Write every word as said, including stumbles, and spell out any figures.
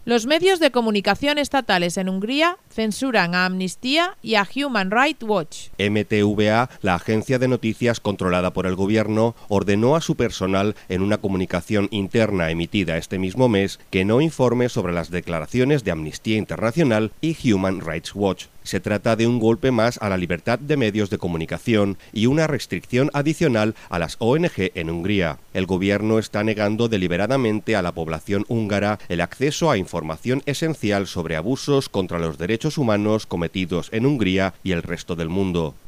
Los medios de comunicación estatales en Hungría censuran a Amnistía y a Human Rights Watch. M T V A, la agencia de noticias controlada por el gobierno, ordenó a su personal en una comunicación interna emitida este mismo mes que no informe sobre las declaraciones de Amnistía Internacional y Human Rights Watch. Se trata de un golpe más a la libertad de medios de comunicación y una restricción adicional a las O N G en Hungría. El gobierno está negando deliberadamente a la población húngara el acceso a información esencial sobre abusos contra los derechos humanos cometidos en Hungría y el resto del mundo.